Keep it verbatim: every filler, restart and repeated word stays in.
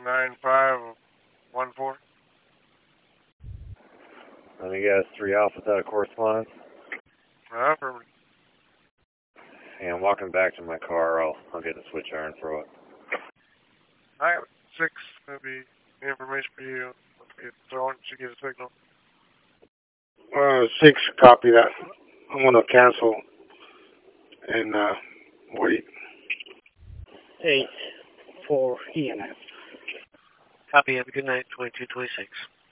nine five one four. Let me guess, three Alpha out of correspondence. Uh, affirmative. Hey, I'm walking back to my car. I'll I'll get the switch iron for it. Alright, six, that'll be information for you. It's throwing, she get a signal. Uh, six, copy that. I'm gonna cancel and uh, wait. Eight, four, E M F. Copy. Have a good night. Twenty-two, twenty-six.